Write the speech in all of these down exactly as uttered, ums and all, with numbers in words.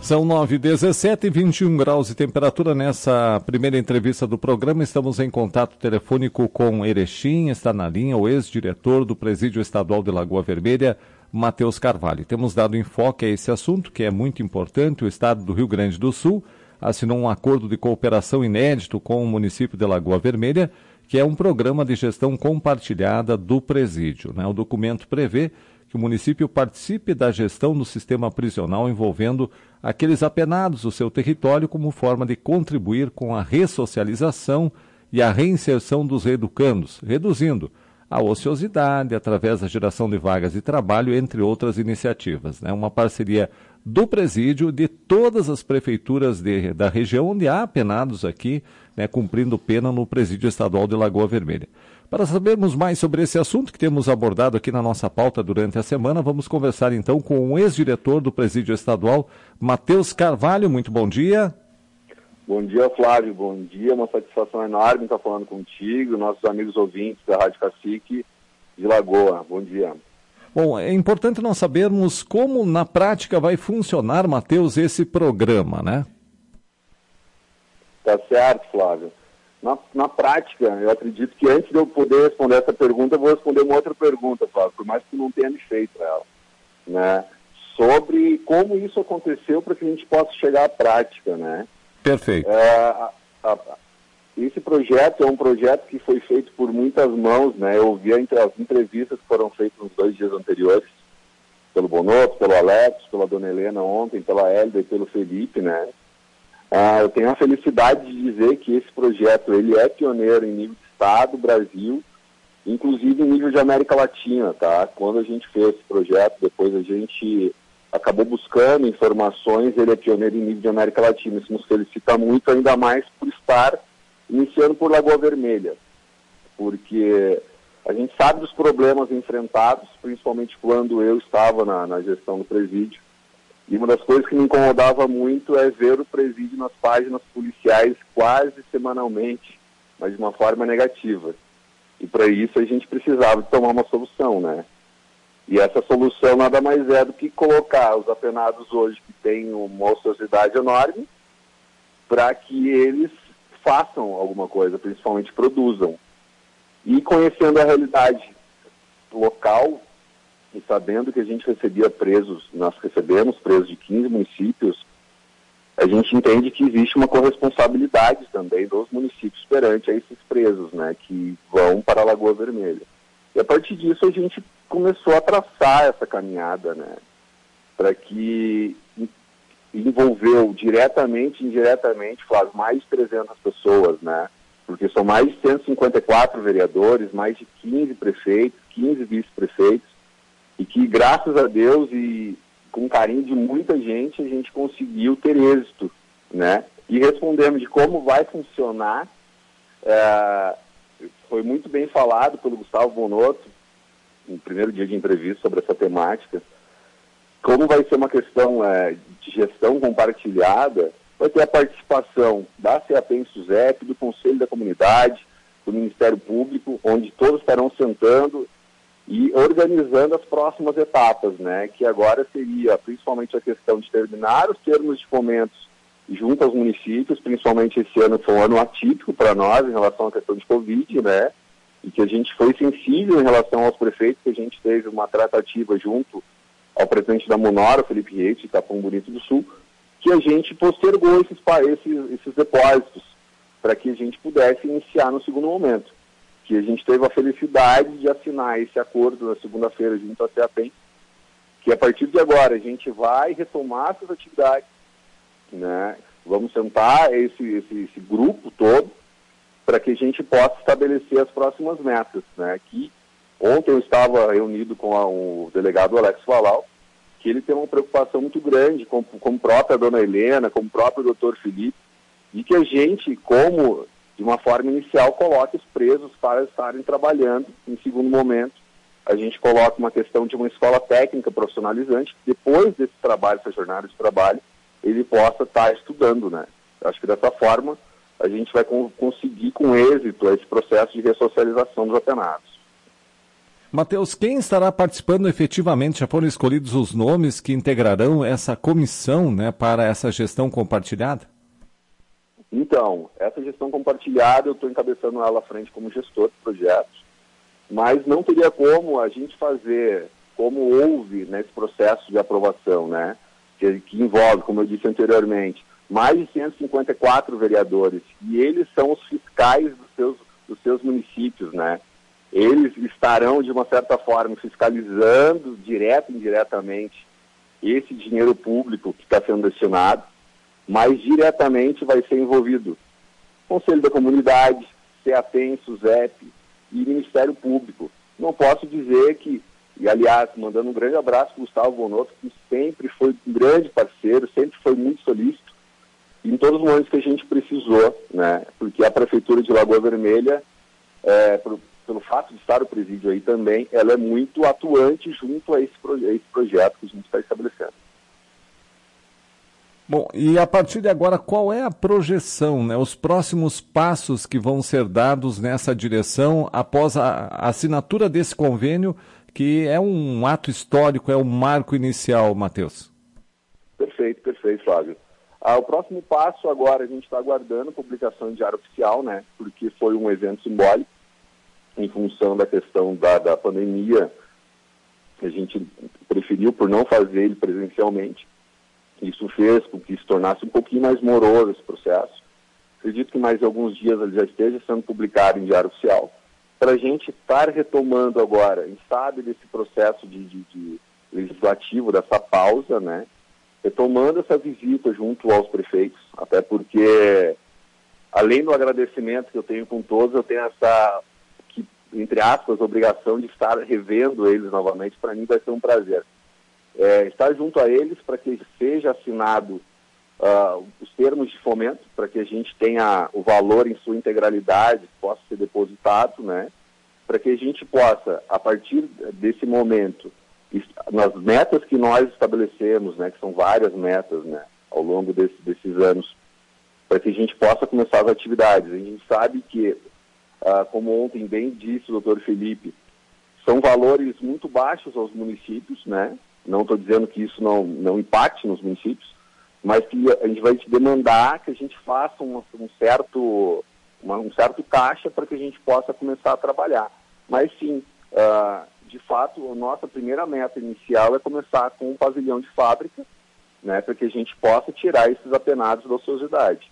São nove e dezessete, vinte e um graus de temperatura. Nessa primeira entrevista do programa, estamos em contato telefônico com Erechim. Está na linha o ex-diretor do Presídio Estadual de Lagoa Vermelha, Matheus Carvalho. Temos dado enfoque a esse assunto, que é muito importante. O Estado do Rio Grande do Sul assinou um acordo de cooperação inédito com o município de Lagoa Vermelha, que é um programa de gestão compartilhada do presídio, né? O documento prevê que o município participe da gestão do sistema prisional envolvendo aqueles apenados do seu território como forma de contribuir com a ressocialização e a reinserção dos reeducandos, reduzindo a ociosidade através da geração de vagas de trabalho, entre outras iniciativas. É uma parceria do presídio, de todas as prefeituras de, da região onde há apenados aqui, né, cumprindo pena no Presídio Estadual de Lagoa Vermelha. Para sabermos mais sobre esse assunto que temos abordado aqui na nossa pauta durante a semana, vamos conversar então com o ex-diretor do Presídio Estadual, Matheus Carvalho. Muito bom dia. Bom dia, Flávio. Bom dia. Uma satisfação enorme estar falando contigo, nossos amigos ouvintes da Rádio Cacique de Lagoa. Bom dia. Bom, é importante nós sabermos como na prática vai funcionar, Matheus, esse programa, né? Tá certo, Flávio. Na, na prática, eu acredito que antes de eu poder responder essa pergunta, eu vou responder uma outra pergunta, Flávio, por mais que tu não tenha me feito ela, né? Sobre como isso aconteceu para que a gente possa chegar à prática, né? Perfeito. É, a, a, esse projeto é um projeto que foi feito por muitas mãos, né? Eu ouvi entre as entrevistas que foram feitas nos dois dias anteriores, pelo Bonotto, pelo Alex, pela Dona Helena ontem, pela Hélida e pelo Felipe, né? Ah, eu tenho a felicidade de dizer que esse projeto ele é pioneiro em nível de Estado, Brasil, inclusive em nível de América Latina, tá? Quando a gente fez esse projeto, depois a gente acabou buscando informações, ele é pioneiro em nível de América Latina. Isso nos felicita muito, ainda mais por estar iniciando por Lagoa Vermelha, porque a gente sabe dos problemas enfrentados, principalmente quando eu estava na, na gestão do presídio. E uma das coisas que me incomodava muito é ver o presídio nas páginas policiais quase semanalmente, mas de uma forma negativa. E para isso a gente precisava de tomar uma solução, né? E essa solução nada mais é do que colocar os apenados hoje que têm uma ociosidade enorme para que eles façam alguma coisa, principalmente produzam. E conhecendo a realidade local, e sabendo que a gente recebia presos, nós recebemos presos de quinze municípios, a gente entende que existe uma corresponsabilidade também dos municípios perante a esses presos, né, que vão para a Lagoa Vermelha. E a partir disso a gente começou a traçar essa caminhada, né, para que envolveu diretamente e indiretamente, Flávio, mais de trezentas pessoas, né, porque são mais de cento e cinquenta e quatro vereadores, mais de quinze prefeitos, quinze vice-prefeitos, e que, graças a Deus e com carinho de muita gente, a gente conseguiu ter êxito, né? E respondendo de como vai funcionar, é, foi muito bem falado pelo Gustavo Bonotto, no primeiro dia de entrevista sobre essa temática, como vai ser uma questão é, de gestão compartilhada, vai ter a participação da CEAPEM SUSEP, do Conselho da Comunidade, do Ministério Público, onde todos estarão sentando e organizando as próximas etapas, né, que agora seria principalmente a questão de terminar os termos de fomentos junto aos municípios, principalmente esse ano foi um ano atípico para nós em relação à questão de Covid, né, e que a gente foi sensível em relação aos prefeitos, que a gente teve uma tratativa junto ao presidente da Monora, Felipe Reis, de Capão Bonito do Sul, que a gente postergou esses, esses, esses depósitos para que a gente pudesse iniciar no segundo momento. Que a gente teve a felicidade de assinar esse acordo na segunda-feira junto à CEAPEM, que a partir de agora a gente vai retomar essas atividades, né? Vamos sentar esse, esse, esse grupo todo para que a gente possa estabelecer as próximas metas, né? Que ontem eu estava reunido com a, o delegado Alex Valau, que ele tem uma preocupação muito grande com, com a própria Dona Helena, com o próprio doutor Felipe, e que a gente, como de uma forma inicial, coloque os presos para estarem trabalhando. Em segundo momento, a gente coloca uma questão de uma escola técnica profissionalizante, que depois desse trabalho, essa jornada de trabalho, ele possa estar estudando, né? Eu acho que dessa forma a gente vai con- conseguir com êxito esse processo de ressocialização dos apenados. Matheus, quem estará participando efetivamente? Já foram escolhidos os nomes que integrarão essa comissão, né, para essa gestão compartilhada? Então, essa gestão compartilhada, eu estou encabeçando ela à frente como gestor de projetos, mas não teria como a gente fazer, como houve nesse processo de aprovação, né, que, que envolve, como eu disse anteriormente, mais de cento e cinquenta e quatro vereadores, e eles são os fiscais dos seus, dos seus municípios, né? Eles estarão, de uma certa forma, fiscalizando, direto e indiretamente, esse dinheiro público que está sendo destinado, mas diretamente vai ser envolvido Conselho da Comunidade, CEATEM, SUSEP e Ministério Público. Não posso dizer que, e aliás, mandando um grande abraço para o Gustavo Bonotto, que sempre foi um grande parceiro, sempre foi muito solícito, em todos os momentos que a gente precisou, né? Porque a Prefeitura de Lagoa Vermelha, é, por, pelo fato de estar o presídio aí também, ela é muito atuante junto a esse, proje- a esse projeto que a gente está estabelecendo. Bom, e a partir de agora, qual é a projeção, né? Os próximos passos que vão ser dados nessa direção após a, a assinatura desse convênio, que é um ato histórico, é um marco inicial, Matheus? Perfeito, perfeito, Flávio. Ah, o próximo passo agora, a gente está aguardando a publicação em diário oficial, né? Porque foi um evento simbólico, em função da questão da, da pandemia, a gente preferiu por não fazer ele presencialmente. Isso fez com que se tornasse um pouquinho mais moroso esse processo. Acredito que mais alguns dias ele já esteja sendo publicado em diário oficial. Para a gente estar retomando agora, a gente sabe desse processo de, de, de legislativo, dessa pausa, né? Retomando essa visita junto aos prefeitos, até porque, além do agradecimento que eu tenho com todos, eu tenho essa, que, entre aspas, obrigação de estar revendo eles novamente. Para mim vai ser um prazer. É, estar junto a eles para que seja assinado uh, os termos de fomento, para que a gente tenha o valor em sua integralidade, possa ser depositado, né? Para que a gente possa, a partir desse momento, nas metas que nós estabelecemos, né, que são várias metas, né, ao longo desse, desses anos, para que a gente possa começar as atividades. A gente sabe que, uh, como ontem bem disse o doutor Felipe, são valores muito baixos aos municípios, né? Não estou dizendo que isso não, não impacte nos municípios, mas que a gente vai te demandar que a gente faça um, um, certo, uma, um certo caixa para que a gente possa começar a trabalhar. Mas sim, uh, de fato, a nossa primeira meta inicial é começar com um pavilhão de fábrica, né, para que a gente possa tirar esses apenados da ociosidade.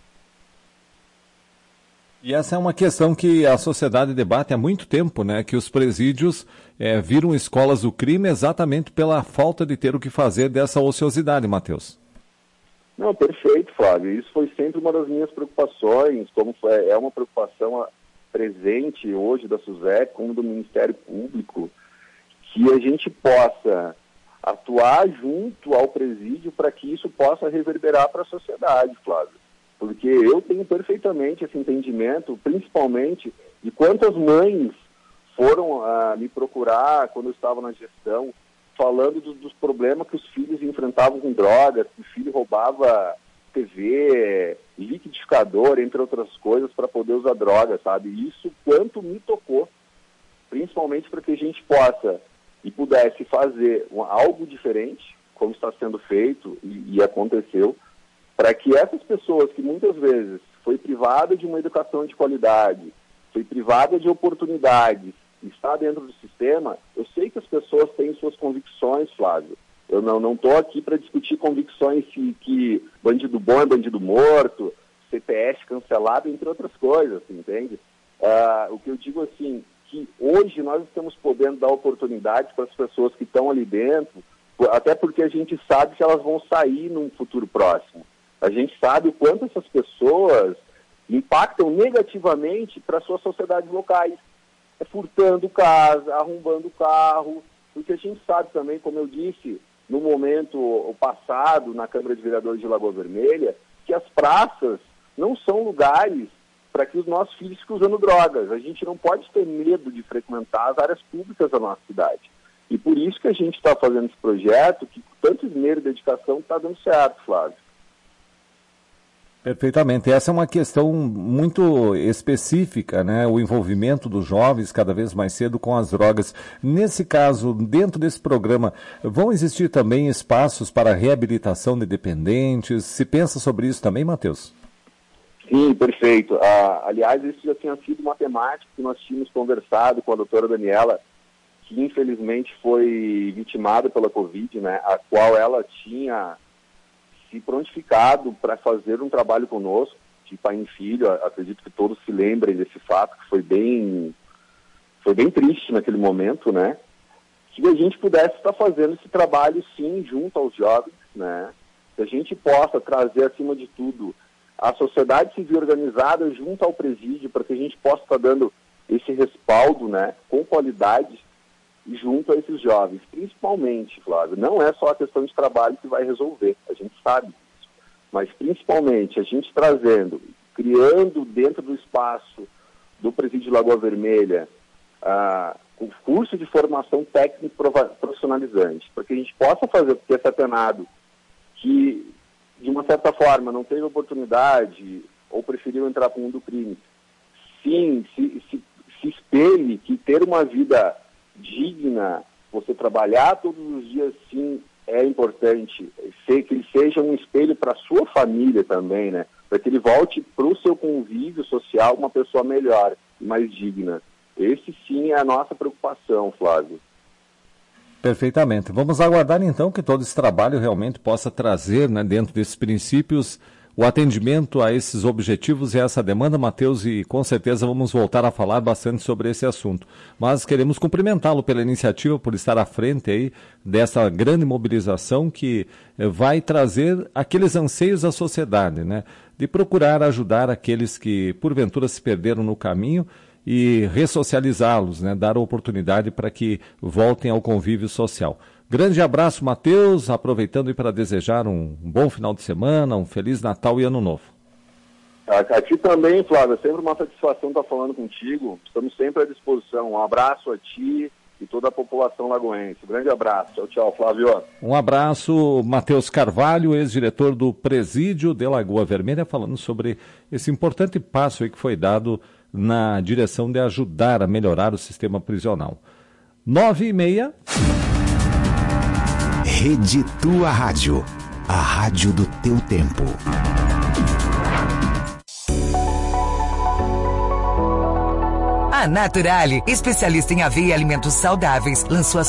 E essa é uma questão que a sociedade debate há muito tempo, né? Que os presídios é, viram escolas do crime exatamente pela falta de ter o que fazer dessa ociosidade, Matheus. Não, perfeito, Flávio. Isso foi sempre uma das minhas preocupações, como foi, é uma preocupação presente hoje da SUSEP, como do Ministério Público, que a gente possa atuar junto ao presídio para que isso possa reverberar para a sociedade, Flávio. Porque eu tenho perfeitamente esse entendimento, principalmente de quantas mães foram uh, me procurar quando eu estava na gestão, falando do, dos problemas que os filhos enfrentavam com drogas, que o filho roubava T V, liquidificador, entre outras coisas, para poder usar drogas, sabe? Isso quanto me tocou, principalmente para que a gente possa e pudesse fazer um, algo diferente, como está sendo feito e, e aconteceu, para que essas pessoas que muitas vezes foi privada de uma educação de qualidade, foi privada de oportunidades, está dentro do sistema, eu sei que as pessoas têm suas convicções, Flávio. Eu não estou aqui para discutir convicções que, que bandido bom é bandido morto, C P S cancelado, entre outras coisas, entende? Uh, o que eu digo assim, que hoje nós estamos podendo dar oportunidades para as pessoas que estão ali dentro, até porque a gente sabe que elas vão sair num futuro próximo. A gente sabe o quanto essas pessoas impactam negativamente para suas sociedades locais. É furtando casa, arrombando carro, porque a gente sabe também, como eu disse, no momento passado, na Câmara de Vereadores de Lagoa Vermelha, que as praças não são lugares para que os nossos filhos fiquem usando drogas. A gente não pode ter medo de frequentar as áreas públicas da nossa cidade. E por isso que a gente está fazendo esse projeto, que com tanto esmero e dedicação está dando certo, Flávio. Perfeitamente. Essa é uma questão muito específica, né? O envolvimento dos jovens cada vez mais cedo com as drogas. Nesse caso, dentro desse programa, vão existir também espaços para reabilitação de dependentes? Se pensa sobre isso também, Matheus? Sim, perfeito. Ah, aliás, isso já tinha sido uma temática que nós tínhamos conversado com a doutora Daniela, que infelizmente foi vitimada pela Covid, né? A qual ela tinha se prontificado para fazer um trabalho conosco, de pai e filho. Acredito que todos se lembrem desse fato, que foi bem, foi bem triste naquele momento, né? Que a gente pudesse estar fazendo esse trabalho, sim, junto aos jovens, né? Que a gente possa trazer, acima de tudo, a sociedade civil organizada junto ao presídio, para que a gente possa estar dando esse respaldo, né, com qualidade, junto a esses jovens, principalmente, Flávio, não é só a questão de trabalho que vai resolver, a gente sabe disso, mas principalmente a gente trazendo, criando dentro do espaço do Presídio Lagoa Vermelha, uh, o curso de formação técnico profissionalizante, para que a gente possa fazer, porque esse atenado que, de uma certa forma, não teve oportunidade ou preferiu entrar para o mundo do crime, sim, se, se, se espelhe que ter uma vida digna, você trabalhar todos os dias, sim, é importante, ser, que ele seja um espelho para a sua família também, né? Para que ele volte para o seu convívio social uma pessoa melhor e mais digna. Esse, sim, é a nossa preocupação, Flávio. Perfeitamente. Vamos aguardar, então, que todo esse trabalho realmente possa trazer, né, dentro desses princípios, o atendimento a esses objetivos e a essa demanda, Matheus, e com certeza vamos voltar a falar bastante sobre esse assunto. Mas queremos cumprimentá-lo pela iniciativa, por estar à frente aí dessa grande mobilização que vai trazer aqueles anseios à sociedade, né? De procurar ajudar aqueles que, porventura, se perderam no caminho e ressocializá-los, né? Dar a oportunidade para que voltem ao convívio social. Grande abraço, Matheus, aproveitando para desejar um bom final de semana, um Feliz Natal e Ano Novo. Aqui também, Flávio, é sempre uma satisfação estar falando contigo, estamos sempre à disposição. Um abraço a ti e toda a população lagoense. Grande abraço, tchau, tchau, Flávio. Um abraço, Matheus Carvalho, ex-diretor do Presídio de Lagoa Vermelha, falando sobre esse importante passo aí que foi dado na direção de ajudar a melhorar o sistema prisional. Nove e meia... Rede Tua Rádio, a rádio do teu tempo. A Naturale, especialista em aveia e alimentos saudáveis, lançou a